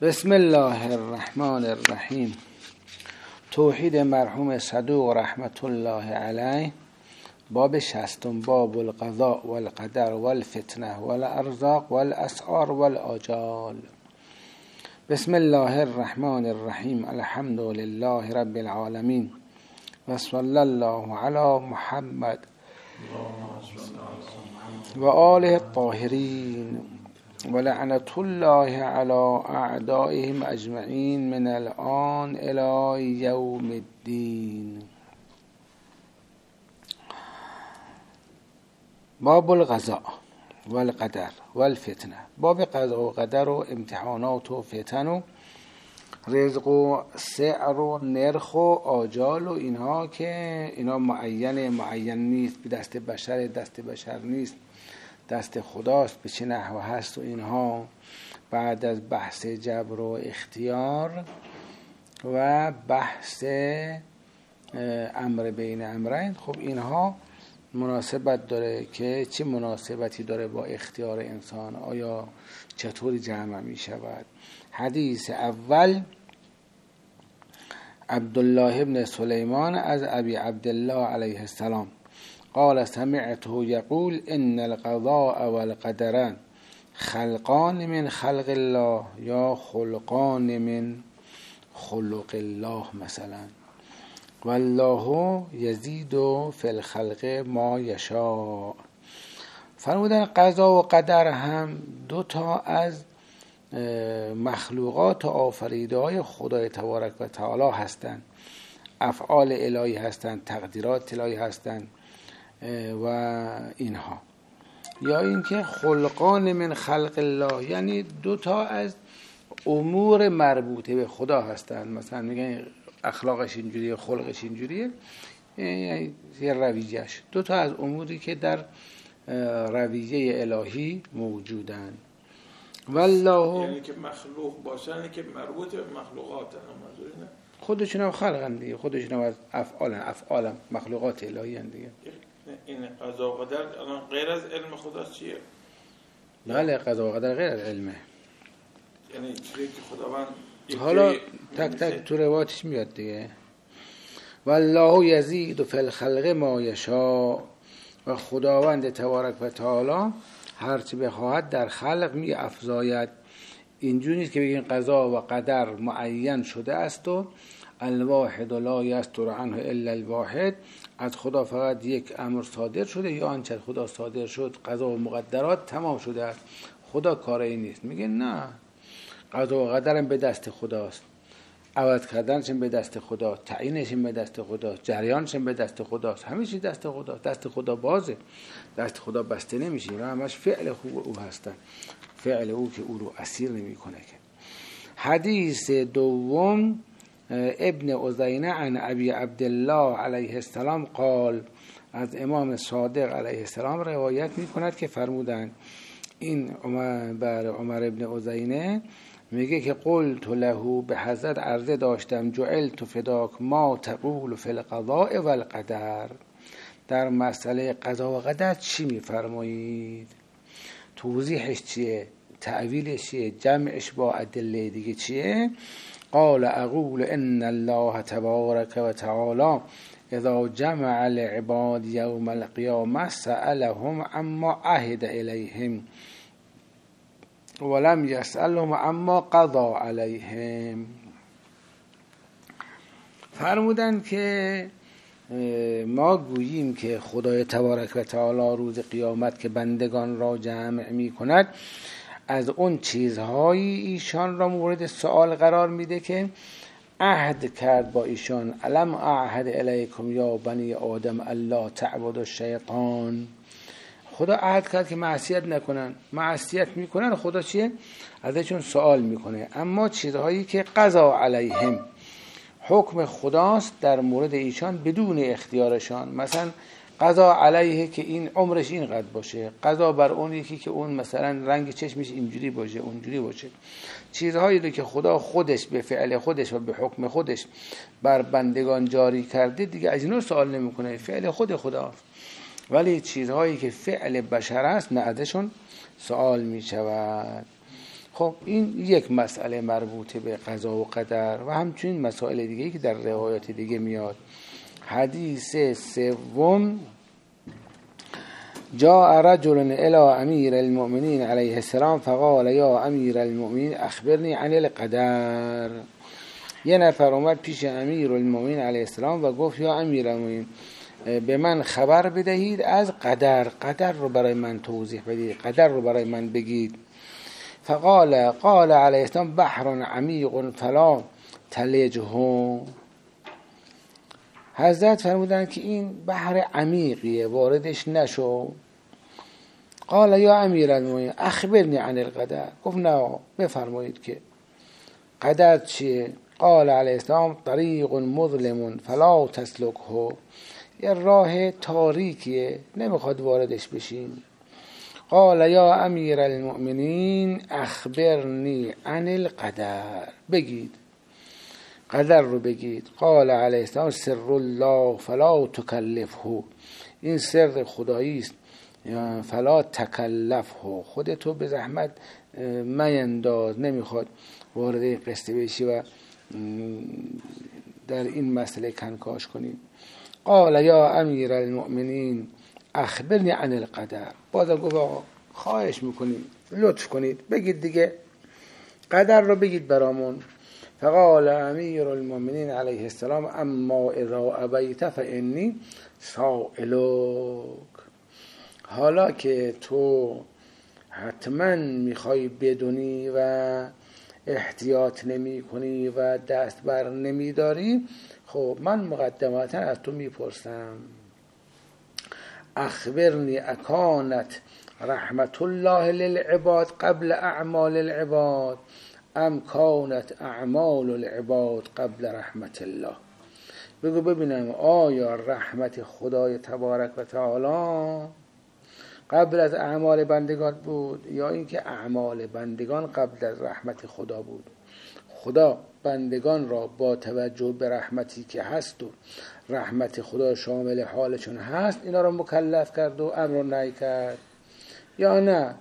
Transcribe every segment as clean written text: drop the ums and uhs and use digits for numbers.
بسم الله الرحمن الرحیم. توحید مرحوم صدوق رحمت الله علیه، باب 60، باب القضاء والقدر والفتنه والارزاق والاسعار والآجال. بسم الله الرحمن الرحیم. الحمد لله رب العالمین و صلی الله علی محمد و آله الطاهرین و لعنت الله علی اعدائهم اجمعین من الان الی یوم الدین. باب القضاء والقدر والفتنه، باب قضا و قدر و امتحانات و فتن و رزق و سعر و نرخ و آجال و اینها که اینا معین نیست، به دست بشر نیست، دست خداست، به چه نحو هست و اینها بعد از بحث جبر و اختیار و بحث امر بین امرین. خب اینها مناسبت داره که چه مناسبتی داره با اختیار انسان، آیا چطوری جمع می شود. حدیث اول عبدالله ابن سلیمان از ابی عبدالله علیه السلام قال سمعته یقول ان القضاء والقدر خلقان من خلق الله یا خلقان من خلق الله مثلا والله یزید فی الخلق ما یشاء. فرمودن قضا و قدر هم دو تا از مخلوقات آفریده های خدای تبارک و تعالی هستند، افعال الهی هستند، تقدیرات الهی هستند و اینها. یا اینکه خلقان من خلق الله، یعنی دو تا از امور مربوطه به خدا هستند. مثلا میگن اخلاقش اینجوریه، خلقش اینجوریه، یعنی رویهش دو تا از اموری که در رویه الهی موجودند. والله یعنی که مخلوق باشن، یعنی که مربوط به مخلوقات هم، خودشون هم خلقن دیگه، خودشون هم از افعال مخلوقات الهی هم دیگه. این قضا و قدر الان غیر از علم خداست چیه؟ بله، قضا و قدر غیر از علمه، یعنی چیزی که خداوند حالا تک تو روایتش میاد دیگه. والله یزید فی الخلق ما یشاء، و خداوند تبارک و تعالی هرچی بخواهد در خلق می افزاید. اینجوری نیست که بگین قضا و قدر معین شده است و الواحد لا یستر عنه الا الواحد، از خدا فقط یک امر صادر شده یا آنچه خدا صادر شد قضا و مقدرات تمام شده است، خدا کاری نیست. میگه نه، قضا و قدرم به دست خداست، عوض کردنشم به دست خدا، تعیینشم به دست خدا، جریانشم به دست خداست، همه چیز دست خدا. دست خدا بازه، دست خدا بسته نمیشه و همش فعل خوب او هستن، فعل او که او رو اسیر نمیکنه. که حدیث دوم ابن عزینه عن ابی عبدالله علیه السلام قال، از امام صادق علیه السلام روایت میکند که فرمودند، این عمر ابن عزینه میگه که قلت له، به حضرت عرضه داشتم، جعلت فداک ما تقول فی القضاء والقدر، در مسئله قضا و قدر چی میفرمایید؟ توضیحش چیه؟ تعویلش چیه؟ جمعش با ادله دیگه چیه؟ قال اقول ان الله تبارک و تعالی اذا جمع العباد یوم القیامه سألهم عما عهد الیهم ولم یسألهم عما قضا علیهم. فرمودن که ما گوییم که خدای تبارک و تعالی روز قیامت که بندگان را جمع می کند، از اون چیزهایی ایشان را مورد سؤال قرار میده که عهد کرد با ایشان. الم اعهد الیکم یا بنی آدم الا تعبدوا الشیطان، خدا عهد کرد که معصیت نکنن، معصیت میکنن، خدا چیه؟ ازشون سوال میکنه. اما چیزهایی که قضا علیهم، حکم خداست در مورد ایشان بدون اختیارشان، مثلا قضا علیه که این عمرش اینقدر باشه، قضا بر اون یکی که اون مثلا رنگ چشمش اینجوری باشه اونجوری باشه، چیزهایی رو که خدا خودش به فعل خودش و به حکم خودش بر بندگان جاری کرده دیگه از اینو سوال نمیکنه، فعل خود خداست. ولی چیزهایی که فعل بشر است نه ازشون سوال می شود. خب این یک مسئله مربوطه به قضا و قدر و همچنین مسائل دیگه که در روایات دیگه میاد. حدیث سوم، جاء رجل الى امیر المؤمنین علیه السلام فقال یا امیر المؤمنین اخبرنی عن القدر. یه نفر اومد پیش امیر المؤمنین علیه السلام و گفت یا امیر المؤمنین به من خبر بدهید از قدر، قدر رو برای من توضیح بدید، قدر رو برای من بگید. قال علیه السلام بحر عمیق فلا تلجه. حضرت فرمودند که این بحر عمیقیه، واردش نشو. قال یا امیر المؤمنین اخبرنی عن القدر. گفت نه، بفرمایید که قدر چیه؟ قال علیه السلام طریق مظلم فلا تسلکه. یه راه تاریکیه، نمیخواد واردش بشین. قال یا امیر المؤمنین اخبرنی عن القدر. بگید قدر رو بگید. قال علیه السلام سر الله فلا تکلفه. این سر خدایی است، فلا تکلفه، خودتو به زحمت مینداز، نمیخواد وارد قصه بشی و در این مسئله کنکاش کنید. قال یا امیر المؤمنین اخبرنی عن القدر. بازم گفت آقا خواهش میکنیم لطف کنید بگید دیگه، قدر رو بگید برامون. فقال امیر المؤمنین علیه السلام اما اذا ابیت فانی سائلک. حالا که تو حتما میخوای بدونی و احتیاط نمی کنی و دست بر نمی داری، خب من مقدماتا از تو میپرسم اخبرنی اکانت رحمت الله للعباد قبل اعمال العباد ام کانت اعمال العباد قبل رحمت الله. بگو ببینم آیا رحمت خدای تبارک و تعالی قبل از اعمال بندگان بود یا اینکه اعمال بندگان قبل از رحمت خدا بود؟ خدا بندگان را با توجه به رحمتی که هست و رحمت خدا شامل حالشون هست اینا را مکلف کرد و امر و نهی کرد یا نه؟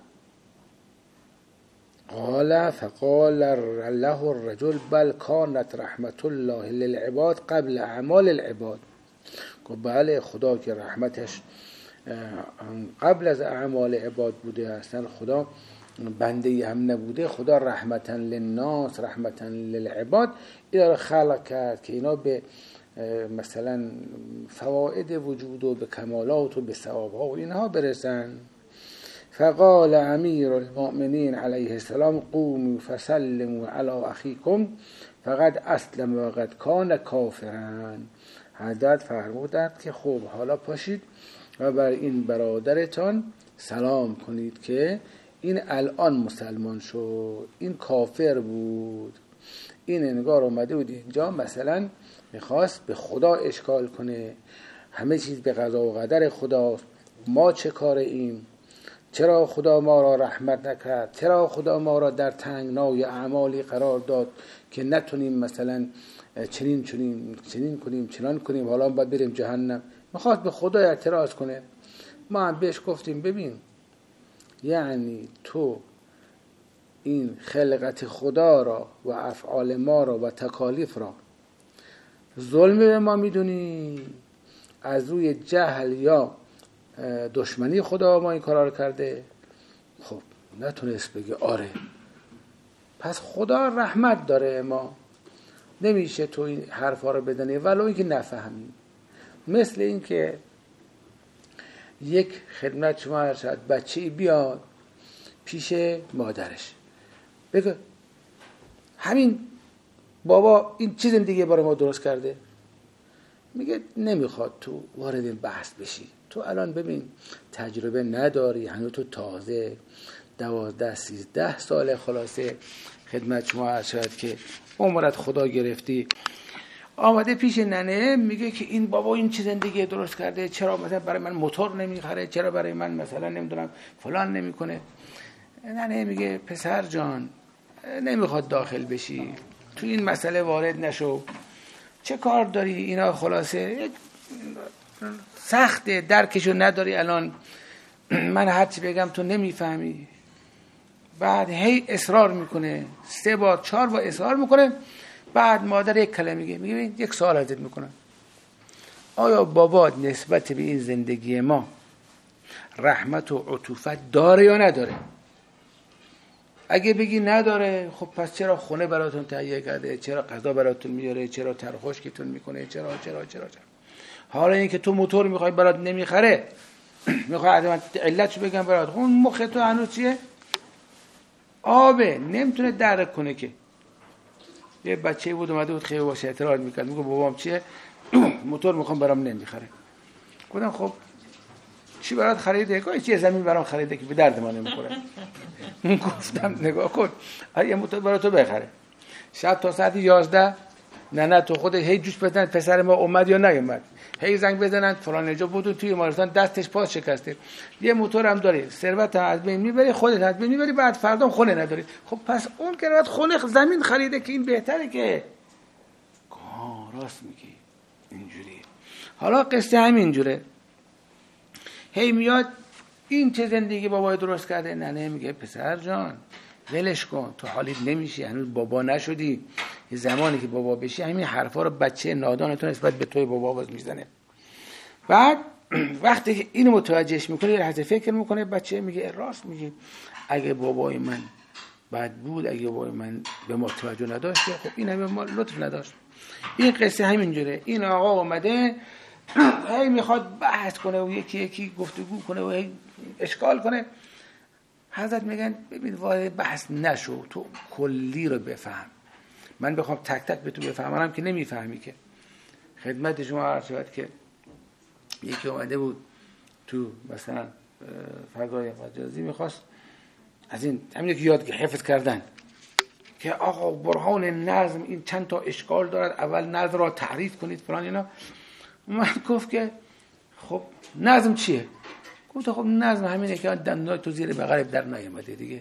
قال فقال له الرجل بل كانت رحمت الله للعباد قبل اعمال العباد. گفت بله، خدا که رحمتش قبل از اعمال عباد بوده، اصلا خدا بنده هم نبوده، خدا رحمتا للناس رحمتا للعباد اینا رو خلق کرد که اینا به مثلا فواید وجود و به کمالات و به ثوابها و اینها برسن. فقال امیر المؤمنین علیه السلام قوموا فسلموا علی اخیکم فقد اسلم و قد کان کافرا. حضرت فرمودند که خب حالا پاشید و بر این برادرتان سلام کنید که این الان مسلمان شد، این کافر بود، این انگار اومده بود اینجا مثلا میخواست به خدا اشکال کنه، همه چیز به قضا و قدر خداست، ما چه کار این؟ چرا خدا ما را رحمت نکرد؟ چرا خدا ما را در تنگنای اعمالی قرار داد که نتونیم مثلا چنین کنیم چنان کنیم، حالا باید بریم جهنم؟ میخواست به خدا اعتراض کنه. ما هم بهش گفتیم ببین، یعنی تو این خلقت خدا را و افعال ما را و تکالیف را ظلم به ما میدونی، از روی جهل یا دشمنی خدا ما این کارا رو کرده؟ خب نتونست بگه آره، پس خدا رحمت داره، ما نمیشه تو این حرفا رو بدنی ولو اینکه نفهمی. مثل این که یک خدمت شما ارشد بچه‌ای بیاد پیش مادرش بگه همین بابا این چیز دیگه برای ما درست کرده، میگه نمیخواد تو وارد این بحث بشی، تو الان ببین تجربه نداری، هنوز تو تازه 12-13 سال خلاصه خدمت شما ارشد که عمرت خدا گرفتی، آمده پیش ننه میگه که این بابا این چه زندگی درست کرده، چرا مثلا برای من موتور نمیخره، چرا برای من مثلا نمیدونم فلان نمیکنه. ننه میگه پسر جان نمیخواد داخل بشی، تو این مسئله وارد نشو، چه کار داری؟ اینا خلاصه سخته، درکشو نداری الان، من هرچی بگم تو نمیفهمی. بعد هی اصرار میکنه، 3 بار 4 بار اصرار میکنه. بعد مادر یک کلمه میگه ببین یک سوال ازت میکنم، آیا بابات نسبت به این زندگی ما رحمت و عطوفت داره یا نداره؟ اگه بگی نداره، خب پس چرا خونه براتون تهیه کرده، چرا غذا براتون میاره، چرا ترخوشکتون میکنه، چرا. حالا این که تو موتور میخوای برات نمیخره، میخوای علتشو بگم برات، خب اون مخ تو هنوز چیه؟ آبه، نمیتونه درک کنه. که یه بچه بود اومده بود خیلی باشه اعتراض میکرد، میگه بابام چیه؟ موتور میخوام برام نمیخره. گفتم خب چی برات خریده؟ گفت چیه زمین برام خریده که به درد ما نمیخوره. گفتم نگاه کن، یه موتور برات تو بخره. شب تا ساعت 11 نه تو خودت هی جوش بزنن پسر ما اومد یا نیومد، هی زنگ بزنن فلان جا بود توی بیمارستان دستش پاس شکسته، یه موتور هم داره، ثروت هم از بین میبری، خودت از بین میبری، بعد فردا خونه نداری. خب پس اون که راحت خونه زمین خریده که این بهتره. که راست میگی اینجوری. حالا قصه همین جوره، هی میاد این چه زندگی بابای درست کرده، نه میگه پسر جان ولش کن، تو حالیت نمیشی، هنوز بابا نشدی. یه زمانی که بابا بشی همین حرفا رو بچه نادانتون نسبت به توی بابا باز میزنه. بعد وقتی که اینو متوجهش میکنه یه لحظه فکر میکنه، بچه میگه راست میگی، اگه بابای من بد بود، اگه بابای من به ما توجه نداشت، خب این همه ما لطف نداشت. این قصه همینجوره. این آقا اومده هی میخواد بحث کنه و یکی گفتگو کنه و هی اشکال کنه. حضرت میگن ببین وارد بحث نشو، تو کلی رو بفهم. من بخوام تک تک به تو بفهمم که نمیفهمی. که خدمت شما عرض شد که یکی اومده بود تو مثلا فضای مجازی، میخواست از این همینه که یاد حفظ کردن که آقا برهان نظم این چند تا اشکال دارد، اول نظم را تعریف کنید فلان اینا. من گفت که خب نظم چیه؟ گفت خب نظم همینه که دندان تو زیر بغل در نیامده دیگه.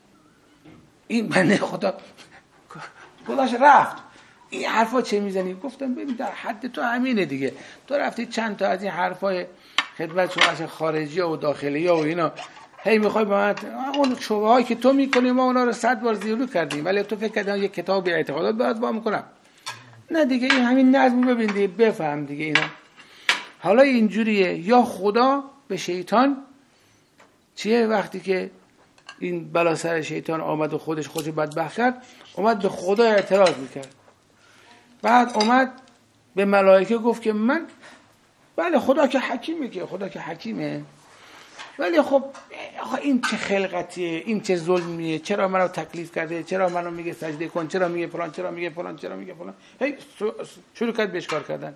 این بنده خدا خودش رفت، این حرفا چه میزنی؟ گفتم ببین در حد تو همینه دیگه، تو رفتی چند تا از این حرفای خدمت شما خارجی و داخلی و اینا هی میخوای با من اون شبههایی که تو میکنی ما اونا رو 100 بار زیرو کردیم، ولی تو فکر کردن یک کتاب اعتقادات باید با میکنم. نه دیگه این همین نظم ببین دیگه، بفهم دیگه اینا. حالا اینجوریه، یا خدا به شیطان چیه؟ وقتی که این بلا سر شیطان آمد و خودش بدبخت کرد، اومد به خدا اعتراض میکرد. بعد اومد به ملائکه گفت که من بله خدا که حکیمه، که خدا که حکیمه، ولی خب این چه خلقتیه، این چه ظلمیه، چرا منو تکلیف کرده، چرا منو میگه سجده کن، چرا میگه فلان، چرا میگه فلان. هی شروع کرد بهش کار کردن.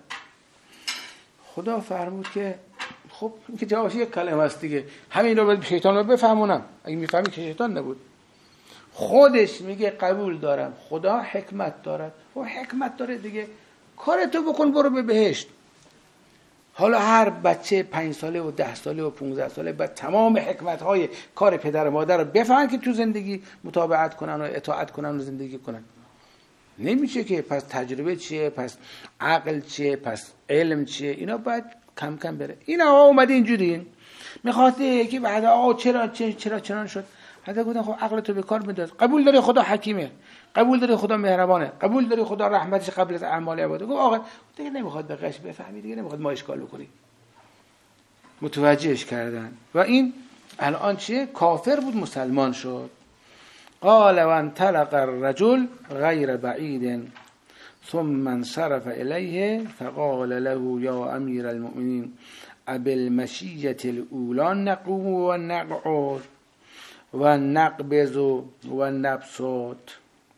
خدا فرمود که خب این که جوابش یک کلمه است دیگه، همین رو به شیطان رو بفهمونم. اگه میفهمی که شیطان نبود، خودش میگه قبول دارم خدا حکمت دارد. و حکمت داره دیگه، کارتو بکن برو به بهشت. حالا هر بچه 5 ساله و 10 ساله و 15 ساله بعد تمام حکمت‌های کار پدر و مادر رو بفهمن که تو زندگی مطابقت کنن و اطاعت کنن و زندگی کنن. نمیشه که پس تجربه چیه، پس عقل چیه، پس علم چیه، اینا باید کم کم بره. این آقا اومده اینجوری میخواسته که بعد آقا چرا چنان شد. حتی گفتن خب عقلتو به کار بنداز، قبول داری خدا حکیمه، قبول داری خدا مهربانه، قبول داری خدا رحمتش قبل از اعمال عباده. گفت آقا دیگه نمیخواد به قش بفهمی، دیگه نمیخواد ما اشکال بکنیم. متوجهش کردن و این الان چیه؟ کافر بود مسلمان شد. قال وانطلق الرجل غیر بعید ثم انصرف الیه فقال له یا امیر المؤمنین بالمشیة الاولی نقوم و نقعد و نقبض و نبسط.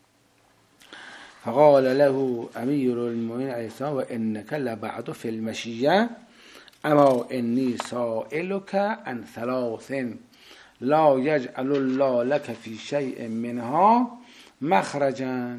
فقال له امیر المؤمنین علیه السلام و انک لبعد فی المشیة اما انی سائلک عن 3 لا یجعل الله لك فی شیء منها مخرجا.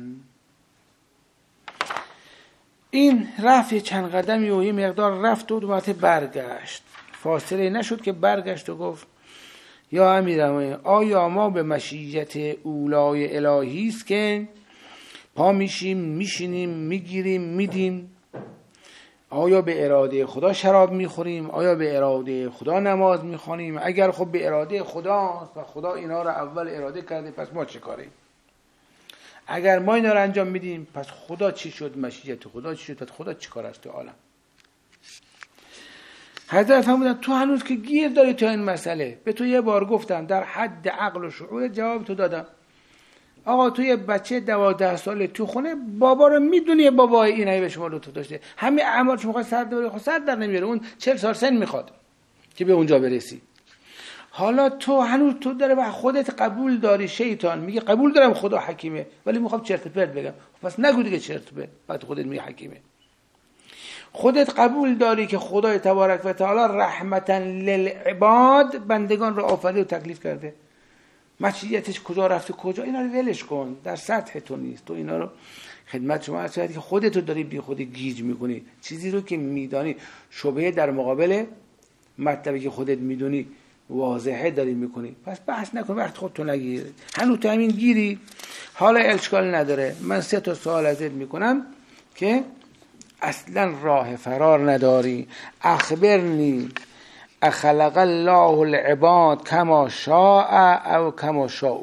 این رفت چند قدمی و یه مقدار رفت و دوباره برگشت، فاصله نشد که برگشت و گفت یا امیرالمومنین آیا ما به مشیت اولای الهی است که پا میشیم میشینیم میگیریم میدیم، آیا به اراده خدا شراب میخوریم؟ آیا به اراده خدا نماز میخوانیم؟ اگر خب به اراده خداست و خدا اینا رو اول اراده کرده، پس ما چه کاریم؟ اگر ما اینا رو انجام میدیم، پس خدا چی شد؟ مشیت خدا چی شد؟ پس خدا چی کار است تو عالم؟ حضرت فرمودن تو هنوز که گیر داری تو این مسئله. به تو یه بار گفتم، در حد عقل و شعور جواب تو دادم. آقا تو یه بچه 12 ساله تو خونه، بابا رو میدونی بابا اینایی به شما لطف داشته، همه اعمال شما سر داره، خود سر در نمیاره. اون 40 سال سن میخواد که به اونجا برسی. حالا تو هنوز تو داره و خودت قبول داری، شیطان میگه قبول دارم خدا حکیمه، ولی میخوام چرت پرت بگم. پس نگو دیگه چرت پرت، بعد خودت میگه حکیمه. خودت قبول داری که خدای تبارک و تعالی رحمتا للعباد بندگان رو آفرید و تکلیف کرده. مشیتش کجا رفته کجا، اینا رو ولش کن، در سطح تو نیست. تو اینا رو خدمت شما عرض کردم که خودت رو داری بی خودی گیج میکنی. چیزی رو که میدانی شبهه در مقابل مطلبی که خودت میدونی واضحه داری میکنی، پس بحث نکن، وقت خودتو نگیر. هنوز تو همین گیری. حالا اشکال نداره، من 3 تا سوال ازت میکنم که اصلا راه فرار نداری. اخبرنی اخلق الله العباد کما شاء او کما شاء.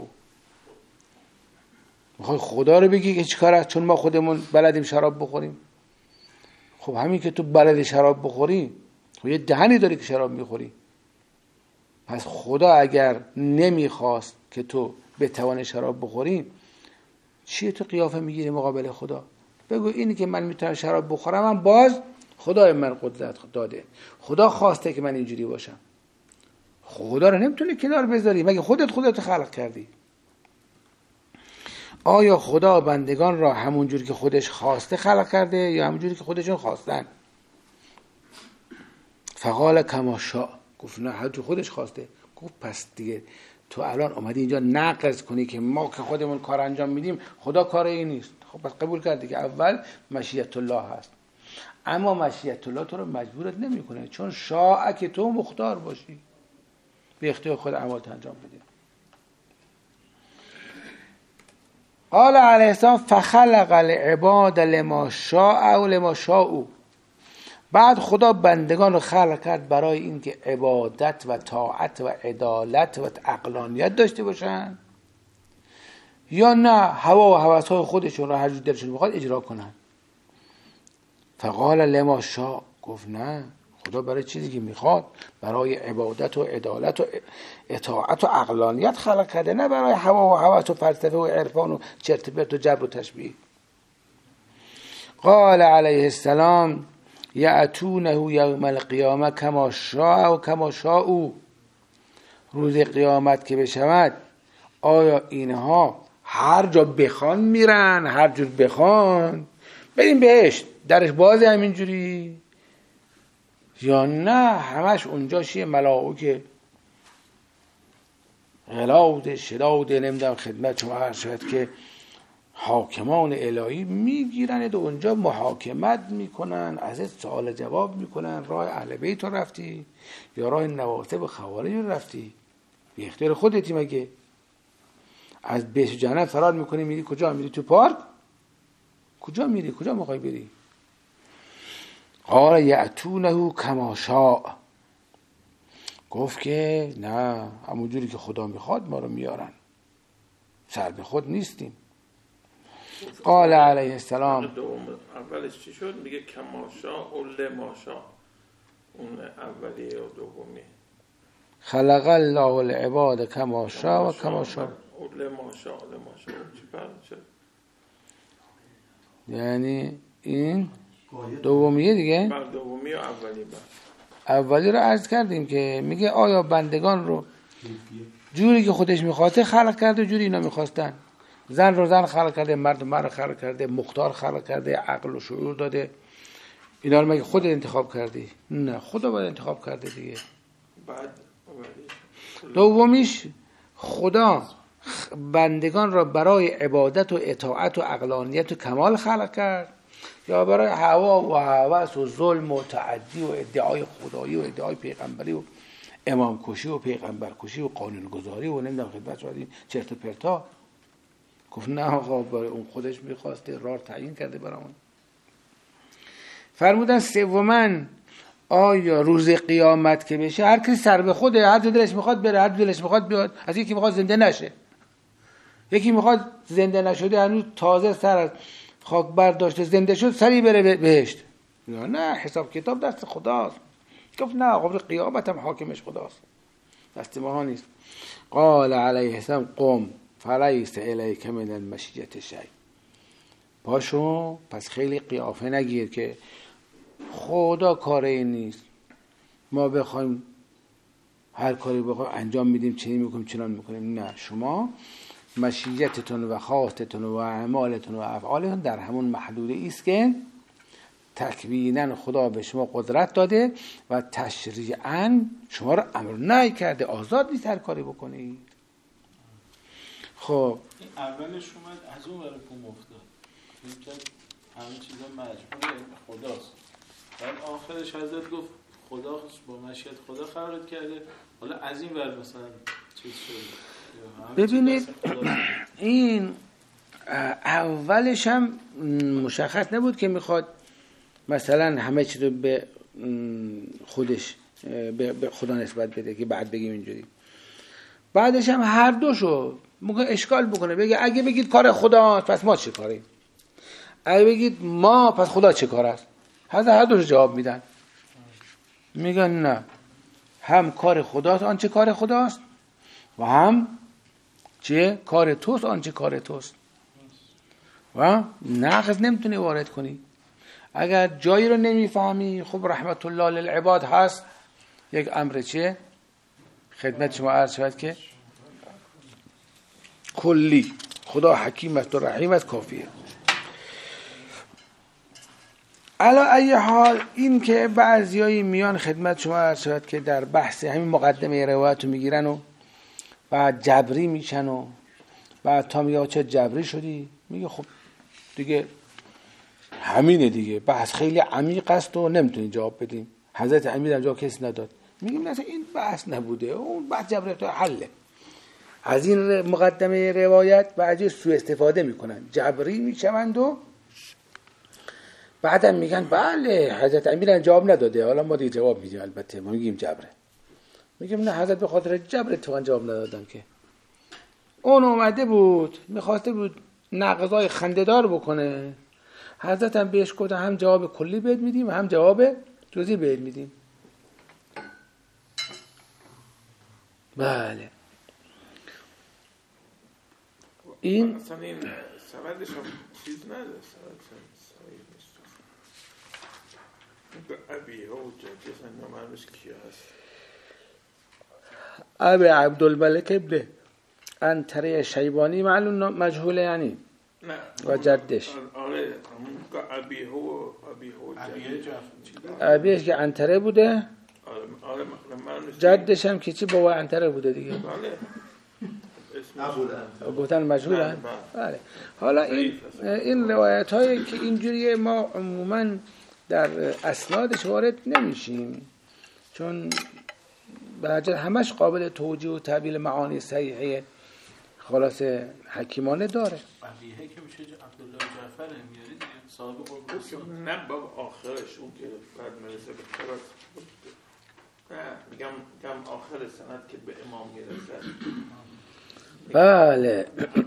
میخوای خدا رو بگی که چیکار است؟ چون ما خودمون بلدیم شراب بخوریم. خب همین که تو بلد شراب بخوری، خب یه دهنی داری که شراب میخوری. پس خدا اگر نمیخواست که تو بتوانی شراب بخوری، چیه تو قیافه میگیری مقابل خدا؟ بگو اینی که من میتونم شراب بخورم، من باز خدای من قدرت داده، خدا خواسته که من اینجوری باشم. خدا رو نمیتونی کنار بذاری، مگه خودت خلق کردی؟ آیا خدا بندگان را همونجوری که خودش خواسته خلق کرده یا همونجوری که خودشون خواستن؟ فقال کما شاء. گفت نه، هر جور خودش خواسته. گفت پس دیگه تو الان اومدی اینجا نقض کنی که ما که خودمون کار انجام میدیم خدا کار این نیست. خب پس قبول کردی که اول مشیت الله هست، اما مشیت الله تو رو مجبورت نمیکنه، چون شاء که تو مختار باشی به اختیار خود اعمالت انجام بدی. قال علیه السلام فخلق العباد لما شاء و لما شاء. بعد خدا بندگان رو خلق کرد برای این که عبادت و طاعت و عدالت و عقلانیت داشته باشن، یا نه هوا و هوس‌های خودشون رو هر جور دلشون میخواد اجرا کنن. فقال لما شاء. گفت نه، خدا برای چیزی که میخواد، برای عبادت و عدالت و اطاعت و عقلانیت خلق کرده، نه برای هوا و هوس و فلسفه و عرفان و چرت و پرت و جبر و تشبیه. قال علیه السلام یأتونه یوم القیامه کما شاء و کما شاء. روز قیامت که بشود، آیا اینها هر جا بخوان میرن، هر جور بخوان بریم بهشت، درش بازه همینجوری، یا نه همش اونجا شیه ملائکه غلاظ شداد نمیدونم خدمت شما عرض شد که حاکمان الهی میگیرن و اونجا محاکمت میکنن، ازت سوال جواب میکنن، راه اهل بیت رو رفتی یا راه نواصب و خوارج رو رفتی، به اختیار خودتی. مگه از بهشت جنت فرار میکنی میری کجا؟ میری تو پارک؟ کجا میری؟ کجا میخوای بری؟ قال یأتونه کما شاء. گفت که نه، همونجوری که خدا میخواد ما رو میارن، سر به خود نیستیم. قال علیه السلام اولش چی شد؟ میگه کما شاء و لما شاء. اون اولیه و دومی خلق الله العباد کما شاء و کما شاء. لما شاء چی فرق شد؟ یعنی این دومیه دیگه. بر دومی و اولی بر اولی رو عرض کردیم که میگه آیا بندگان رو جوری که خودش میخواسته خلق کرده، جوری اینا میخواستن. زن رو زن خلق کرده، مرد مرد خلق کرده، مختار خلق کرده، عقل و شعور داده. اینا رو مگه خودت انتخاب کردی؟ نه، خدا باید انتخاب کرده دیگه. بعد دومیش خدا بندگان را برای عبادت و اطاعت و عقلانیت و کمال خلق کرد، یا برای هوا و هوس و ظلم و تعدی و ادعای خدایی و ادعای پیغمبری و امام کشی و پیغمبر کشی و قانون گذاری و نمیدونم خدمت شما چرت و پرتا؟ گفت نه آقا، برای اون خودش میخواسته، راه تعیین کرده برامون. فرمودن سومن آیا روز قیامت که بشه هر کسی سر به خوده، هر دلش میخواد بره، هر دلش میخواد بیاد. از یکی میخواد زنده نشه، یکی میخواد زنده نشده هنوز تازه سر از خاک برداشته زنده شد سری بره بهشت. نه، حساب کتاب دست خداست. گفت نه، قبل قیامت هم حاکمش خداست، دست ما نیست. قال علیه السلام قم فلیس الیک من المشیة شیء. پاشو، پس خیلی قیافه نگیر که خدا کار این نیست، ما بخوایم هر کاری بخوایم انجام میدیم، چنین میکنیم چنان میکنیم. نه، شما مشیتتون و خواستتون و اعمالتون و افعالتون در همون محدوده است که تکویناً خدا به شما قدرت داده و تشریعاً شما رو امر نهی کرده، آزاد نیست هر کاری بکنید. خب اولش اومد از اون برای پوم افتاد، اینکه همه چیزا مجموعه علم خداست. بعد آخرش حضرت گفت خدا با مشیت خدا خلقت کرده، حالا از این ور مثلا چیز شد. ببینید این اولش هم مشخص نبود که میخواد مثلا همه چیز رو به خودش به خدا نسبت بده که بعد بگیم اینجوری. بعدش هم هر دوشو ممکن اشکال بکنه، بگه اگه بگید کار خدا پس ما چه کاریم، اگه بگید ما پس خدا چه کار است. هر دوشو جواب میدن، میگن نه، هم کار خداست آنچه کار خداست و هم چه کار توست آنچه کار توست و نقض نمیتونی وارد کنی. اگر جایی رو نمیفهمی، خب رحمت الله للعباد هست، یک امر چه خدمت شما عرض شد که کلی خدا حکیم است و رحیم است، کافیه. علا ای حال این که بعضیایی میان خدمت شما عرض شد که در بحث همین مقدمه روایت رو میگیرن و بعد جبری میشن و بعد تا میگه چه جبری شدی، میگه خب دیگه همینه دیگه، بحث خیلی عمیق است و نمیتونی جواب بدیم. حضرت امیر جواب کسی نداد. میگیم مثلا این بحث نبوده، اون بحث جبری تو حله. از این مقدمه روایت بعضی سوء استفاده میکنن، جبری میشوند و بعدم میگن بله حضرت امیر جواب نداده، حالا ما دیگه جواب میدیم. البته ما میگیم جبره، میگیم نه، حضرت به خاطر جبر تو جواب ندادن که اون اومده بود میخواسته بود نقضای خنده‌دار بکنه، حضرت هم بهش گفت هم جواب کلی بهت میدیم هم جواب جزئی بهت میدیم. بله این اصلا این سندش هم چیز نداره، سند صحیح نیست. به ابیها و جدیه نامرمش کیا هست؟ ابی عبدالملک ابن عنتره شیبانی معلوم مجهوله یعنی نه و جدش. آره همون ابیها و ابیش که عنتره بوده، آره جدش هم که چی بابا عنتره بوده دیگه. بله گفتن مجهولن. بله. حالا این روایت هایی که اینجوریه ما عموما در اسنادش وارد نمیشیم، چون به همش قابل توجیه و تعبیل معانی صحیحه خلاص حکیمانه داره. قبیهه که میشه عبدالله جعفر میاری دیگه، صاحب قربان. نه بابا آخرش اون که بعد میرسه به خلاص. نه میگم آخر سند که به امام میرسه. بله.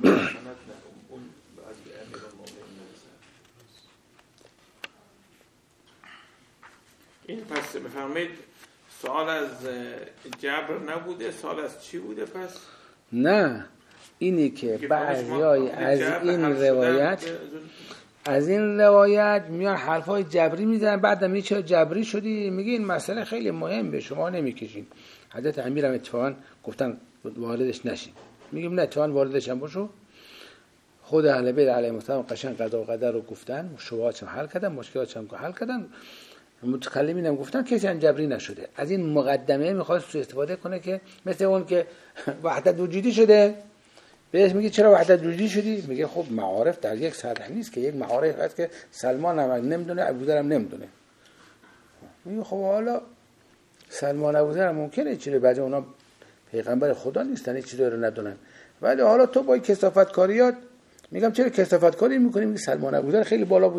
این پس بفرمایید سوال از جبر نبوده، سوال از چی بوده پس؟ نه اینی که بعضیای از این روایت میان حرفای جبری میزنن، بعدم میگه چرا جبری شدی؟ میگه این مسئله خیلی مهم به شما نمیکشین. حضرت امیر هم اتفاقا گفتن واردش نشین. میگیم نه اتفاقا واردش هم بشو. خود اهل بیت علیهم السلام قشنگ قضا و قدر رو گفتن، شبهات هم حل کردن، مشکلات هم حل کردن، متکلمین هم گفتن کسی هم جبری نشده. از این مقدمه میخواد سوء استفاده کنه که مثل اون که وحدت وجودی شده، بهش میگه چرا وحدت وجودی شدی؟ میگه خب معارف در یک سطح نیست که، یک معارف هست که سلمان هم نمیدونه، ابوذر هم نمیدونه. میگه خب حالا سلمان ابوذر ممکنه چیزی بعضی اونا پیغمبر خدا نیستن، چیزی رو ندونن، ولی حالا تو با کثافت کاریات، میگم چرا کثافت کاری میکنی؟ میگه سلمان ابوذر خیلی بالا بودن،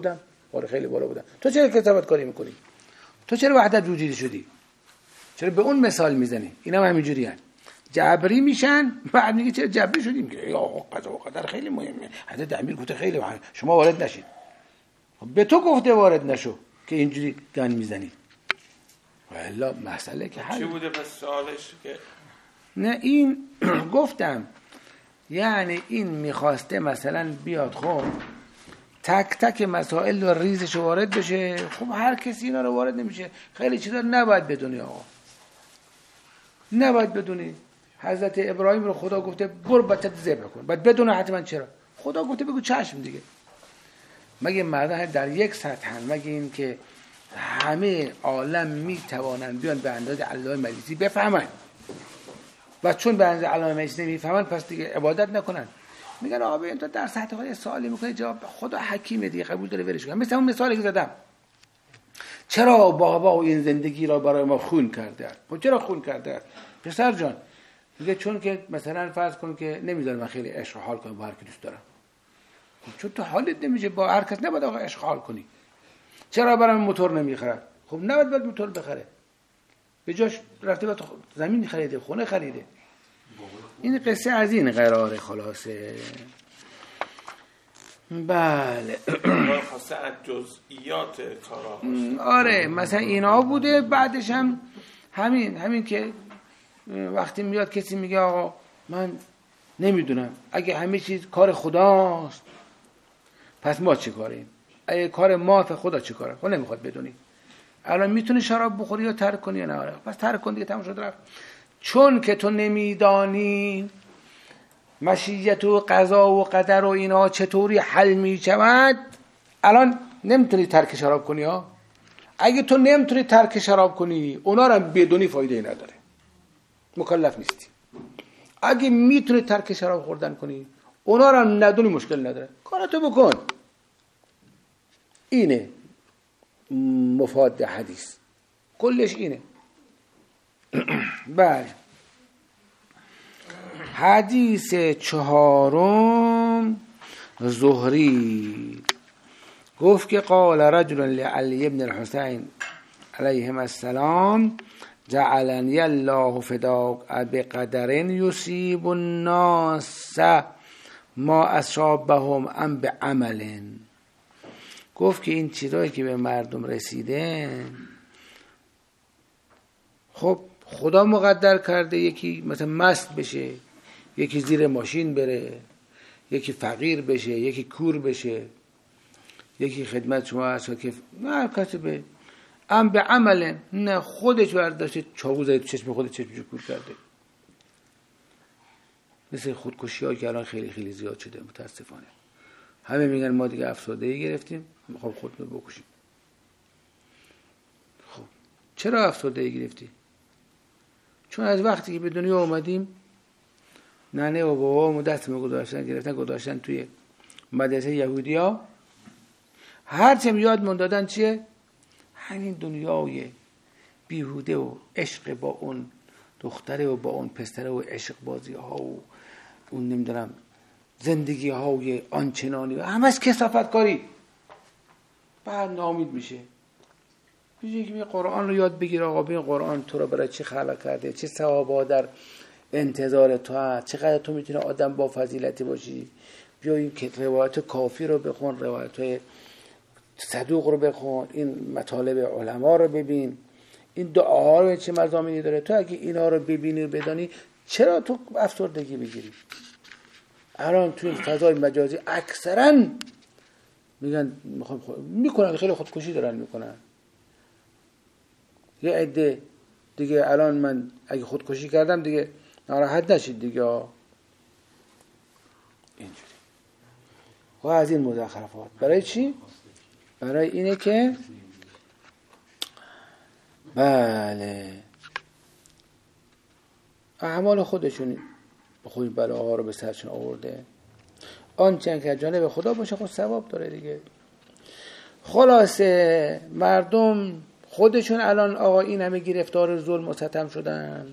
آره خیلی بالا بودن. تو چرا کتابت کاری میکنی؟ تو چرا وحدت وجودی شدی؟ چرا به اون مثال میزنی؟ اینا هم همینجوری هست. جبری میشن، بعد میگه چرا جبری شدیم؟ میگه یا قضا و قدر خیلی مهمه، حضرت امیر گفته خیلی مهمه، شما وارد نشید. به تو گفته وارد نشو که اینجوری گن میزنی. والا مسئله که حل. چی بوده پس سوالش که نه این گفتم یعنی این میخواسته مثلا بیاد خب تک تک مسائل رو ریزش وارد بشه. خب هر کسی اینا رو وارد نمیشه. خیلی چیزا نباید بدونی آقا، نباید بدونی. حضرت ابراهیم رو خدا گفته برو بچت ذبح کن، باید بدونه حتما چرا. خدا گفته بگو چشم دیگه. مگه مردم در یک سطحن؟ مگه این که همه عالم میتوانند بیان به اندازه علامه مجلسی بفهمن و چون به اندازه علامه مجلسی نمیفهمن پس دیگه عبادت نکنن. میگن آقا ببین تو در سطح خود سوالی میکنی جواب خدا حکیمه دیگه قبول داره ولش کن. مثل اون مثالی که زدم، چرا بابا این زندگی را برای ما خون کرده؟ خب چرا خون کرده؟ پسر جان میگه چون که مثلا فرض کن که نمیذاره من خیلی عشق حال کنم با هر کی دوست دارم. خب چون تو حالت نمیشه با هر کس نباید آقا عشق حال کنی. چرا برام موتور نمیخره؟ خب نباید موتور بخره، به جاش رفته بعد زمین خریده، خونه خریده. این قصه از این قراره خلاصه. بله خواسته از جزئیات کارا. آره مثلا اینا بوده. بعدش هم همین که وقتی میاد کسی میگه آقا من نمیدونم، اگه همه چیز کار خداست پس ما چه کاریم؟ اگه کار ما خدا چه کاره؟ خب نمیخواد بدونی. الان میتونی شراب بخوری یا ترک کنی یا نه؟ آره پس ترک کن دیگه، تموم شد رفت. چون که تو نمیدانی مشیت و قضا و قدر و اینا چطوری حل میشود، الان نمیتونی ترک شراب کنی ها. اگه تو نمیتونی ترک شراب کنی اونا رو بدونی فایده نداره، مکلف نیستی. اگه میتونی ترک شراب خوردن کنی اونا رو ندونی مشکل نداره، کاراتو بکن. اینه مفاد حدیث، کلش اینه. بله حدیث چهارم زهری گفت که قال رجل لعلی بن الحسین علیهم السلام جعلنی الله فداک بقدر یصیب الناس ما اصابهم ام بعمل. گفت که این چیزایی که به مردم رسیده خب خدا مقدر کرده. یکی مثلا مست بشه، یکی زیر ماشین بره، یکی فقیر بشه، یکی کور بشه، یکی خدمت شما هست که نه کسی به ام به عمل نه خودش برداشته چاقو زده تو چشم خودش، چشمشو کور کرده. مثل خودکشی ها که الان خیلی خیلی زیاد شده متاسفانه. همه میگن ما دیگه افسردگی گرفتیم میخوام خودمون بکشیم. خب چرا افسردگی گرفتی؟ چون از وقتی که به دنیا اومدیم ننه و بابامو دستمو گذاشتن توی مدرسه یهودیا. هرچه یادمون دادن چیه؟ همین دنیای بیهوده و عشق با اون دختره و با اون پسره و عشق بازی ها و اون نمیدونم زندگی های آنچنانی و همه از کثافت کاری. بعد ناامید میشه. میگه که قرآن رو یاد بگیر. آقا ببین قرآن تو رو برای چی خلق کرده، چه ثوابا در انتظار تو هست، چقدر تو میتونه آدم با فضیلتی باشی. بیا این روایت کافی رو بخون، روایت صدوق رو بخون، این مطالب علما رو ببین، این دعاها رو چه مضامینی داره. تو اگه اینا رو ببینی و بدانی چرا تو افسردگی بگیری؟ الان توی فضای مجازی اکثرا میگن میکنن، خیلی خودکشی دارن میکنن. یه عده دیگه الان من اگه خودکشی کردم دیگه ناراحت نشید دیگه اینجوری. و از این مزخرفات برای چی؟ برای اینه که بله اعمال خودشون خود بلاها رو به سرشون آورده. آنچه که جانب خدا باشه خود ثواب داره دیگه. خلاصه مردم خودشون الان آقا این همه گرفتار ظلم و ستم شدن.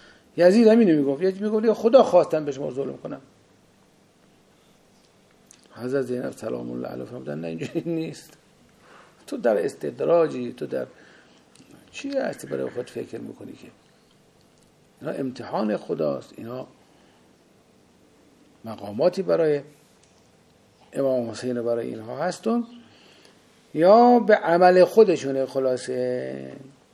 یزید همینو میگفت. یزید میگفت خدا خواستم به شما ظلم کنم. حضرت زینب سلام الله علیها فرمودن نه اینجوری نیست، تو در استدراجی، تو در چی هستی برای خود فکر میکنی که اینا امتحان خداست، اینا مقاماتی برای امام حسین و برای اینها هستن یا به عمل خودشونه. خلاصه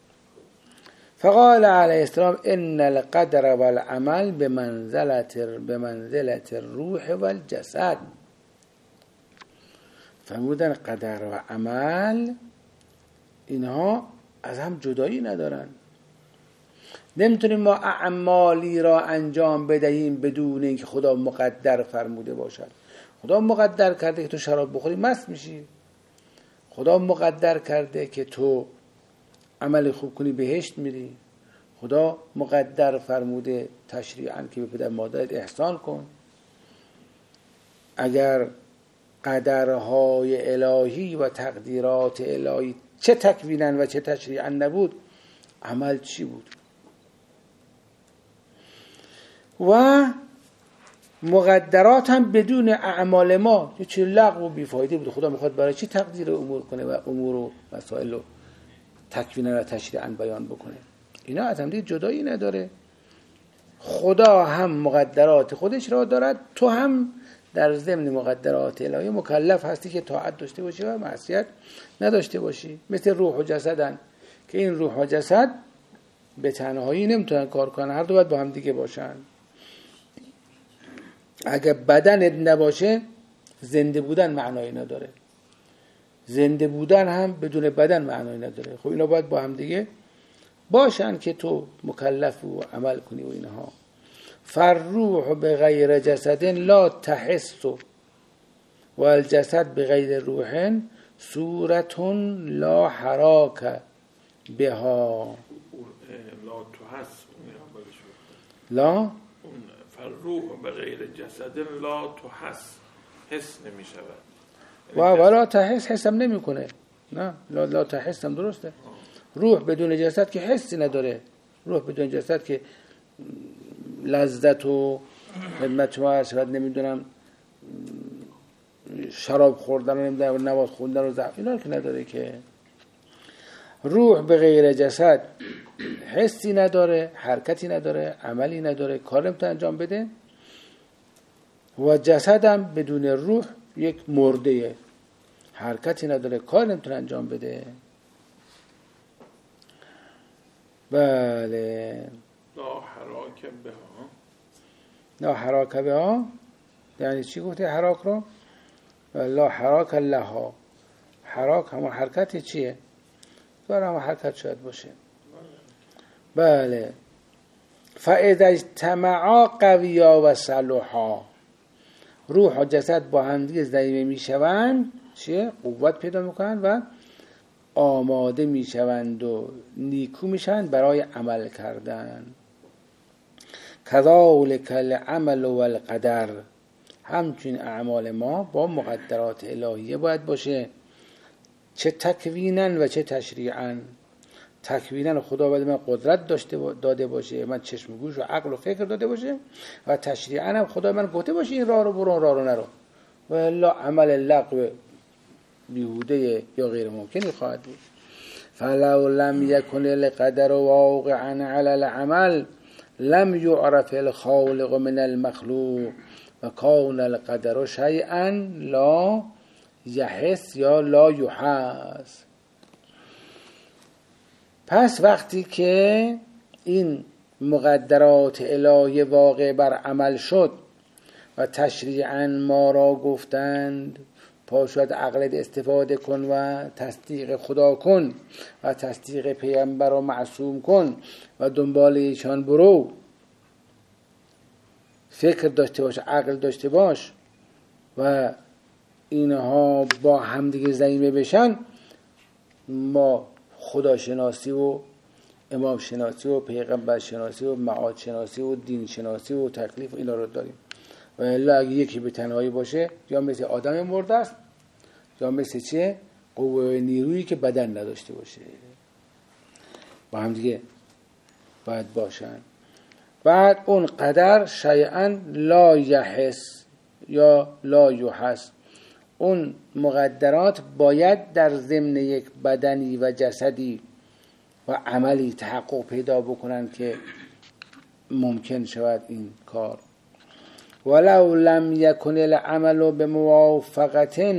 فقال علیه السلام ان القدر والعمل بمنزلة الروح والجسد. فرمودن قدر و عمل اینها از هم جدایی ندارن. نمیتونیم ما اعمالی را انجام بدهیم بدون اینکه خدا مقدر فرموده باشد. خدا مقدر کرده که تو شراب بخوری مست میشی، خدا مقدر کرده که تو عمل خوب کنی بهشت میری، خدا مقدر فرموده تشریعاً که به پدر مادرت احسان کن. اگر قدرهای الهی و تقدیرات الهی چه تکویناً و چه تشریعاً نبود، عمل چی بود؟ و مقدرات هم بدون اعمال ما یه چه لغو و بیفایده بود. خدا میخواد برای چی تقدیر امور کنه و امور و مسائل رو تکوینا و تشریعاً بیان بکنه؟ اینا از هم دیگه جدایی نداره. خدا هم مقدرات خودش را دارد، تو هم در ضمن مقدرات الهی مکلف هستی که طاعت داشته باشی و معصیت نداشته باشی. مثل روح و جسدن که این روح و جسد به تنهایی نمیتونن کار کنن، هر دو باید با هم دیگه باشن. اگه بدنت نباشه زنده بودن معنایی نداره، زنده بودن هم بدون بدن معنایی نداره. خب اینا باید با هم دیگه باشن که تو مکلف و عمل کنی و اینها. فالروح بغیر جسد لا تحس و الجسد بغیر روح صورت لا حراک بها. لا تحس لا فالروح بغیر جسد لا تحس، حس نمی شود و لا تحس حسم نمی کنه. نه لا تحس هم درسته. روح بدون جسد که حسی نداره، روح بدون جسد که لذت و خدمت شما هست، نمیدونم شراب خوردن و نمیدونم نماز خوندن و اینا که نداره. که روح به غیر جسد حسی نداره، حرکتی نداره، عملی نداره، کار نمیتونه انجام بده. و جسدم بدون روح یک مرده، حرکتی نداره، کار نمیتونه انجام بده. بله. لا حراک بها یعنی چی گفته حراک رو؟ لا حراک لها. حراک همون حرکت چیه؟ داره همون حرکت شاید باشه. بله. فاذا اجتمعا قویا و صلحا. روح و جسد با هم دیگه ضعیف میشوند، چیه؟ قوت پیدا میکنند و آماده میشوند و نیکو میشوند برای عمل کردن. کذالک العمل والقدر. همچنین اعمال ما با مقدرات الهیه باید باشه، چه تکویناً و چه تشریعاً. تکویناً خدا باید من قدرت داده باشه، من چشم و گوش و عقل و فکر داده باشه، و تشریعاً هم خدا من گفته باشه این راه رو برو، راه رو نرو. و الا عمل لغو بیهوده یا غیر ممکنی خواهد بود. فلو لم یکن القدر واقعا علی العمل لم یعرف الخالق من المخلوق و کون القدر شیئا لا یحس یا لا یحس. پس وقتی که این مقدرات الهی واقع بر عمل شد و تشریعاً ما را گفتند پاشد عقلت استفاده کن و تصدیق خدا کن و تصدیق پیامبر را معصوم کن و دنبال ایشان برو، فکر داشته باش، عقل داشته باش و اینها با همدیگه ضمیمه بشن، ما خدا شناسی و امام شناسی و پیغمبر شناسی و معاد شناسی و دین شناسی و تکلیف اینا رو داریم. و الا اگه یکی به تنهایی باشه یا مثل آدم مرده است یا مثل چه قوه نیرویی که بدن نداشته باشه. با هم دیگه باید باشن. بعد اون قدر شیئا لا یحس یا لا یحس، اون مقدرات باید در ضمن یک بدنی و جسدی و عملی تحقق پیدا بکنن که ممکن شود این کار. ولو لم یکن العمل بموافقة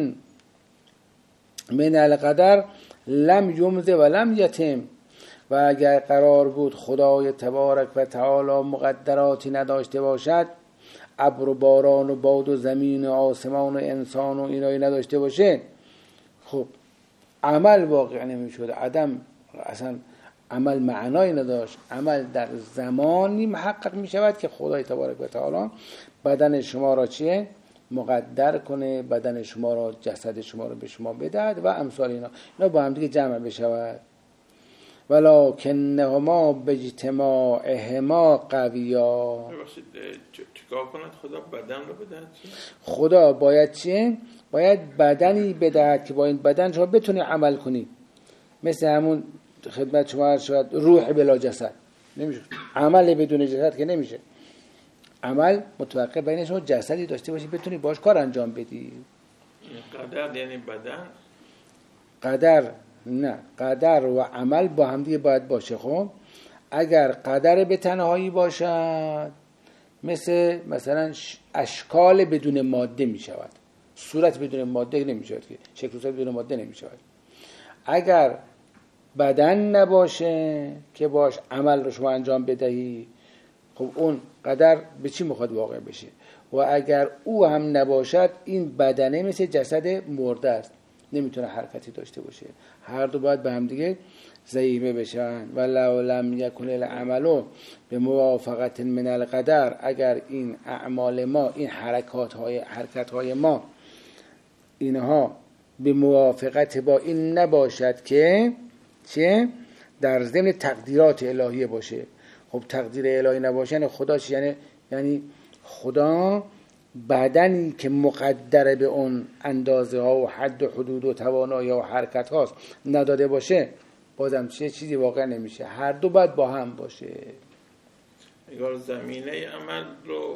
من القدر لم یمض و لم یتم. و اگر قرار بود خدای تبارک و تعالی مقدراتی نداشته باشد، ابر و باران و باد و زمین و آسمان و انسان و اینایی نداشته باشه، خب عمل واقع نمی شد. عدم اصلا عمل معنایی نداشت. عمل در زمانی محقق می شود که خدای تبارک و تعالی بدن شما را چیه؟ مقدر کنه، بدن شما را، جسد شما را به شما بدهد و امثال اینا با هم دیگه جمع بشود. ولکنهما باجتماعهما قویا. چیکار کند خدا بدن رو بدهد؟ خدا باید چیه؟ باید بدنی بدهد که با این بدن شما بتونی عمل کنی. مثل همون خدمت شما عرض شد روح بلا جسد نمیشه. عمل بدون جسد که نمیشه. عمل متوقع بین شما جسدی داشته باشی بتونی باش کار انجام بدی. قدر یعنی بدن؟ قدر نه، قدر و عمل با هم دیگه باید باشه. خب اگر قدر به تنهایی باشد مثلا اشکال بدون ماده می شود، صورت بدون ماده نمی شود، که شکل و صورت بدون ماده نمی شود. اگر بدن نباشه که باش عمل رو شما انجام بدهی، خب اون قدر به چی میخواد واقع بشه؟ و اگر او هم نباشد، این بدنه مثل جسد مرده است، نمیتونه حرکتی داشته باشه. هر دو باید به هم دیگه ضعیفه بشن. ولو لم یکن العمل بموافقة من القدر. اگر این اعمال ما، این حرکت های ما، اینها به موافقت با این نباشد که چه؟ در ضمن تقدیرات الهی باشه. خب تقدیر الهی نباشه خدا چی؟ یعنی خدا بدنی که مقدر به اون اندازه ها و حد و حدود و توانایی و حرکت هاست نداده باشه، بازم چیزی واقع نمیشه. هر دو باید با هم باشه. اگر زمینه عمل رو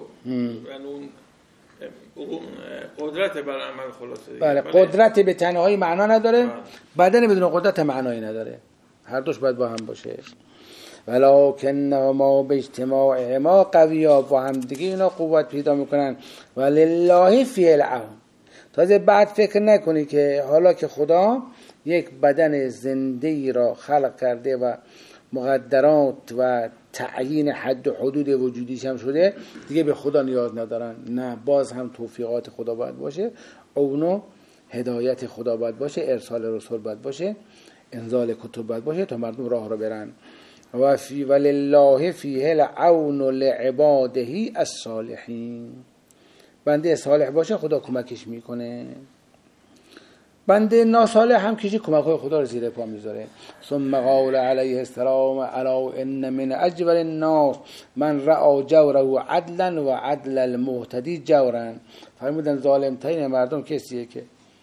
اون قدرت بر عمل خلاصه دیگه. بله، قدرت به تنهایی معنا نداره، بدن بدون قدرت معنایی نداره. هر دوش باید با هم باشه. ولکنهما باجتماعهما قویا. با هم دیگه اینا قوت پیدا میکنن. ولله فی العون. تازه بعد فکر نکنی که حالا که خدا یک بدن زنده را خلق کرده و مقدرات و تعیین حد و حدود وجودیش هم شده، دیگه به خدا نیاز ندارن. نه، باز هم توفیقات خدا باید باشه، اونو هدایت خدا باید باشه، ارسال رسول باید باشه، انزال کتب باید باشه تا مردم راه رو برن. و فی ولله فیه العون لعباده الصالحین. بنده صالح باشه خدا کمکش میکنه، بنده ناصالح هم کسی کمک های خدا رو زیر پا میذاره. ثم قال علیه السلام الا ان من اجبر الناس من رأى جوره عدلا و عدل المهتدی جورا. فرمودن ظالمترین مردم کسیه که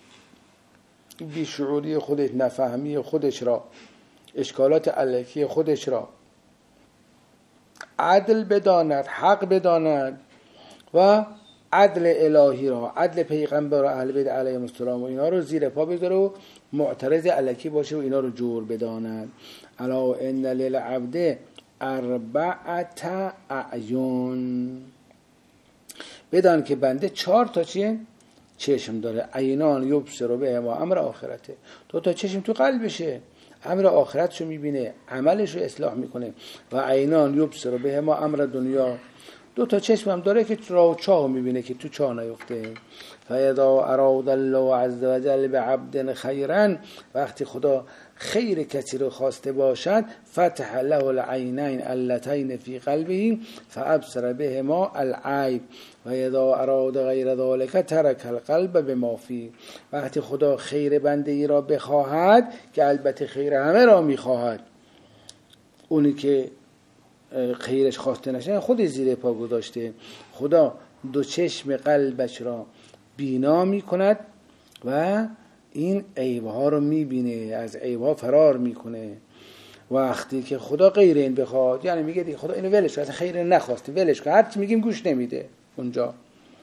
بیشعوری خودش، نفهمی خودش را، اشکالات الکی خودش را عدل بداند، حق بداند و عدل الهی را، عدل پیغمبر و اهل بیت علیهم السلام و اینا رو زیر پا بذاره و معترض الکی باشه و اینا رو جور بداند. الا ان للعبد اربعه اعین. بدان که بنده 4 تا چیه؟ چشم داره. عینان یبصر بهما امر آخرته. 2 تا چشم تو قلبشه، امر آخرتشو میبینه، عملشو اصلاح میکنه. و عینان یبصر بهما امر دنیا. 2 تا چشم هم داره که راه و چاه میبینه که تو چاه نیفته. فاذا اراد الله عز وجل بعبد خیرا. وقتی خدا خیر کسی رو خواسته باشد، فتح له العینین اللتین فی قلبه فابصر بهما العیب. و اذا اراد غیر ذلك ترک القلب بما فيه. وقتی خدا خیر بنده ای را بخواهد، که البته خیر همه را میخواهد، اونی که خیرش خواسته نشه خودش زیر پا گذاشته. خدا 2 چشم قلبش را بینا میکند و این عیبها رو میبینه، از عیبها فرار میکنه. وقتی که خدا غیر این بخواد، یعنی میگه خدا اینو ولش کن، اصلا خیر نخواسته ولش کن، هرچی میگیم گوش نمیده اونجا.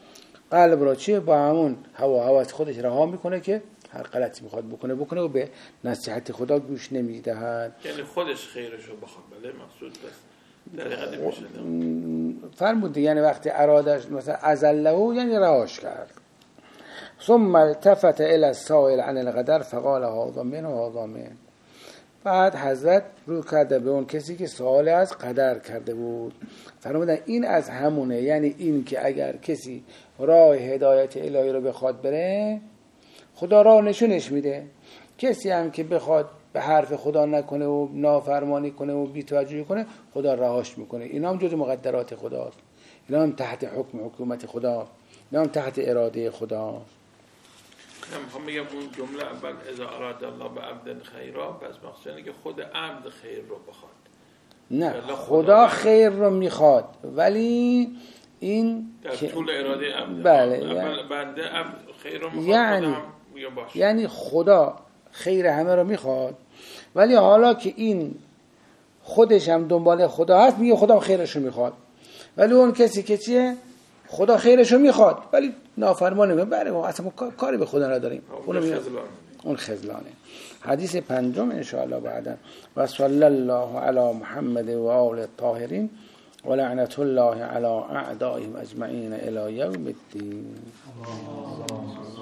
قلب را چیه با همون هوس خودش رها میکنه که هر غلطی میخواد بکنه و به نصیحت خدا گوش نمیدهد. یعنی خودش خیرش رو بخواد. بله مقصود است در نمیشه. فرمود یعنی وقتی ارادش مثلا ازله یعنی رهاش کرد. ثم التفت الى السائل عن القدر فقال هذا من و هذا من. بعد حضرت رو کرده به اون کسی که سوال از قدر کرده بود، فرمودن این از همونه، یعنی این که اگر کسی راه هدایت الهی رو بخواد بره خدا راه نشونش میده، کسی هم که بخواد به حرف خدا نکنه و نافرمانی کنه و بی‌توجهی کنه خدا رهاش میکنه. اینا هم جز مقدرات خداست، اینا هم تحت حکومت خدا، اینا هم تحت اراده خدا. میخوام بگم اون جمله اول اذا اراد الله به عبد خیرا، پس مقصود اینه که خود عبد خیر رو بخواد. نه خدا خیر رو میخواد ولی این در طول اراده عبد. بله اول بنده عبد خیر رو میخواد یعنی خدا خیر همه رو میخواد ولی حالا که این خودش هم دنبال خدا هست میگه خدا خیرش رو میخواد، ولی اون کسی که چیه خدا خیرش رو میخواد ولی نافرمانی میکنه، بله اصلا کاری به خدا نداریم، اون خذلانه. حدیث پنجم ان شاء الله بعدا. و صلی الله علی محمد و آل الطاهرین و لعنت الله علی اعدائهم اجمعین الی یوم الدین.